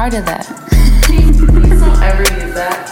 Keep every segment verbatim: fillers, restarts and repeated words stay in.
part of that. Please don't ever use that.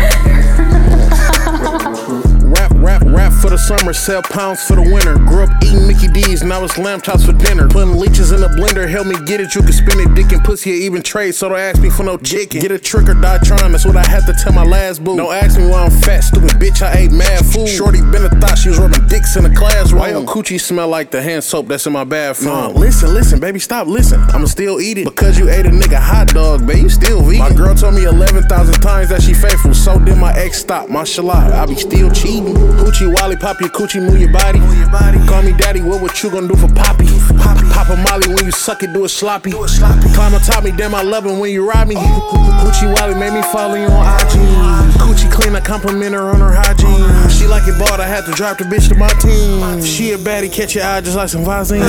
Rap, rap, rap for the summer, sell pounds for the winter. Grew up eating Mickey D's, now it's lamb chops for dinner. Putting leeches in the blender, help me get it. You can spin it, dick and pussy, or even trade. So don't ask me for no chicken. Get a trick or die trying, that's what I had to tell my last boo. Don't ask me why I'm fat, stupid bitch, I ate mad food. Shorty been a thought she was rubbing dicks in the classroom. Why your coochie smell like the hand soap that's in my bathroom? No, listen, listen, baby, stop, listen. I'ma still eat it. Because you ate a nigga hot dog, babe, you still vegan. My girl told me eleven thousand times that she faithful. So did my ex stop, mashallah, I be still cheating. Hoochie Wally, pop your coochie, move your body. Call me daddy, what what you gonna do for Poppy? Pop a molly when you suck it, do it sloppy. Climb on top me, damn I love it when you ride me. Hoochie Wally made me follow you on I G. Coochie clean, I compliment her on her hygiene. She like it bald, I had to drop the bitch to my team. She a baddie, catch your eye just like some Vaseline.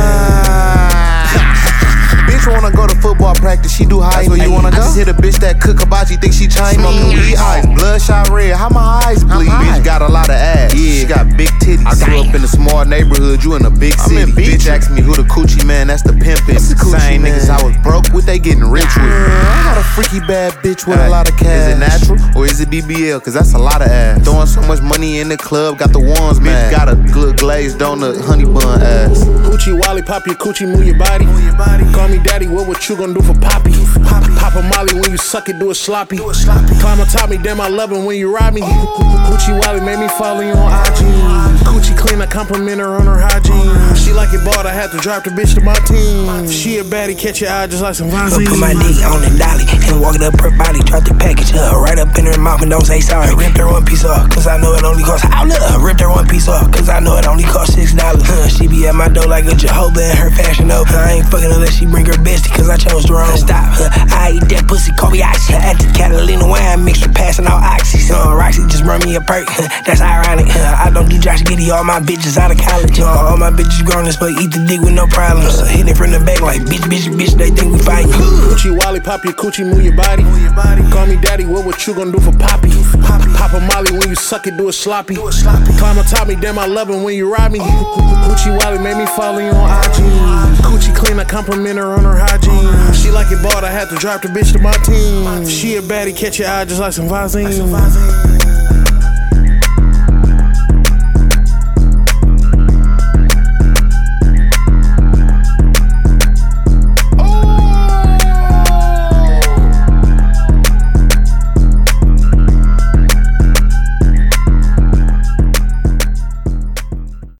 Bitch wanna go to football practice, she do high. That's where you wanna go? I just hit a bitch that cook hibachi, think she Chinese. Smoking weed eyes, bloodshot red, how my eyes bleed? Bitch got a lot of ass, yeah. She got big titties. I grew up in a small neighborhood, you in a big city. I'm in bitch asked me who the coochie man, that's the pimpin'. Same niggas I was broke with, they getting rich with. I got a freaky bad bitch with a lot of cash. Is it natural or is it B B L? Cause that's a lot of ass. Throwing so much money in the club, got the ones mad. Bitch got a good glazed donut, honey bun ass. Hoochie Wally, pop your coochie, move your body. Call me daddy, what what you gonna do for Poppy? Pop a molly when you suck it, do it sloppy. Climb on top me, damn I love it when you ride me. Hoochie Wally made me follow you on I G. Coochie clean, I compliment her on her hygiene. She like it bald, I had to drop the bitch to my team. She a baddie, catch your eye just like some Vaseline. Put my dick on the dolly and walk it up her body. Drop the package up right up in her mouth and don't say sorry. Ripped her one piece off, cause I know it only costs. Out look, ripped her one piece off, cause I know it only costs six dollars. Huh, she be at my door like a Jehovah in her fashion over. I ain't fucking unless she bring her bestie, cause I chose the wrong. Stop, huh, I eat that pussy, call me Oxy. At the Catalina wine mixture, passing out Oxy. Uh, Roxy just run me a perk, huh, that's ironic. Huh, I don't do Josh Giddy, all my bitches out of college. Uh, all my bitches grown as fuck, eat the dick with no problems. Uh, hitting it from the back like bitch, bitch, bitch, they think we fighting. Hoochie Wally, pop your coochie, move your body. Call me daddy, what what you gonna do for Poppy? Pop a molly when you suck it, do it sloppy. Climb on top me, damn I love it when you ride me. Hoochie Wally made me follow you on I G. Coochie clean, I compliment her on her hygiene. She like it bald, I had to drop the bitch to my team. She a baddie, catch your eye just like some Vaseline.